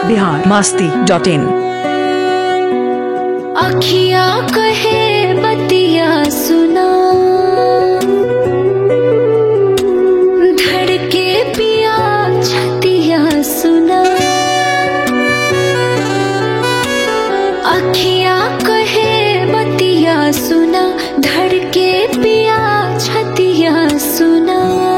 biharmasti.in। अखिया कहे बतिया सुना, धड़के पिया छतिया सुना। अखिया कहे बतिया सुना, धड़के पिया छतिया सुना।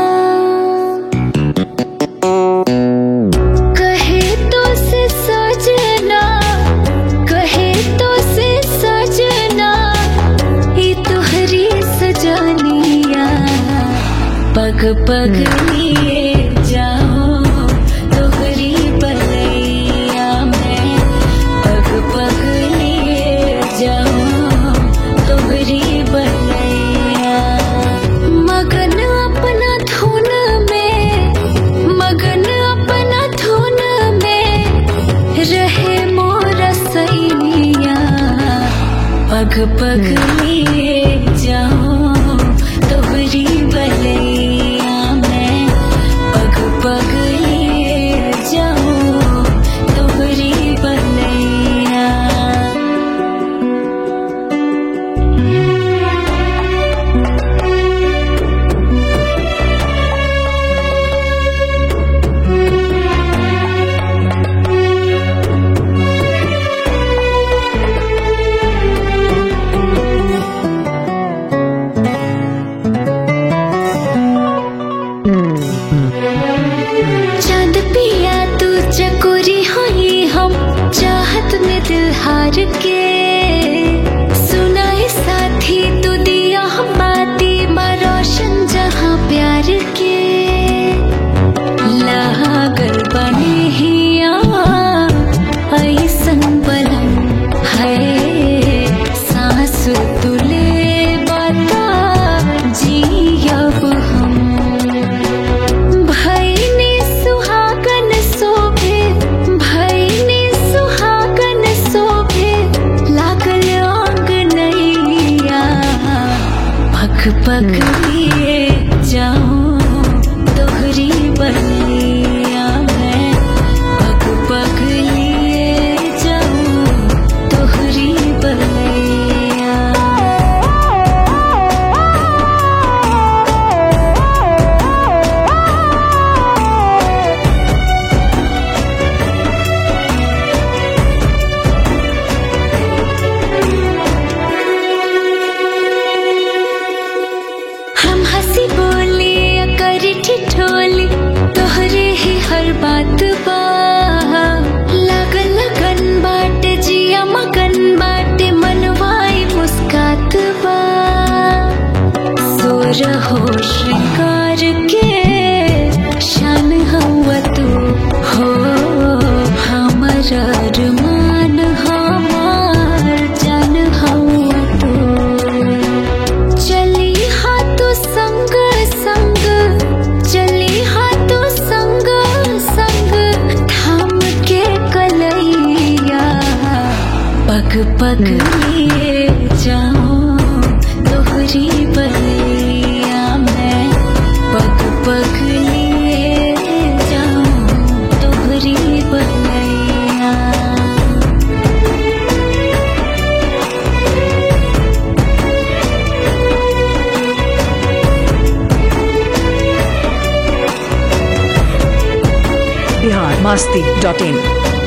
कहे तो से सजना, कहे तो से सजना, ये तुहरी सजनिया। पग पग लिए जाओ तुहरी बलैया में, पग पग लिए जाओ तुहरी बलैया। मगन अपना धुन में, मगन अपना धुन में, रहे मोर सैया। पग पग लिए जाओ तुहरी बलैया में, पग पग लिए जाओ तुहरी बलैया। चांद पिया तू चकोरी होई हम, चाहत में दिल हार के। सुनाए साथी तू दिया हम बाती, माँ रोशन जहाँ प्यार के। लागल बने हिया ऐसन बलम है, सांस तुले बता जियब हम। भैनी सुहागन शोभे, भैनी सुहागन शोभे, लागल आंगनैया। पग पग लिए जाओ तोहरी बलैया में, पग पग लिए जाओ तोहरी बलैया। हम हंसी बोली या करी ठिठोली, तोहरे ही हर बात बा। लागल लगन बाटे जिया मगन बाटे, मनवाई मुस्कात बा। सोर हो श्रृंगार के शान हवा तू हो, हमर अरमान हमार जान हवा तू। चली हाथों संग संग, चली हाथों संग संग, थाम के कलैया। पग पग लिए जाओ तोहरी बलैया में, पग पग लिए जाओ तोहरी बलैया। biharmasti.in।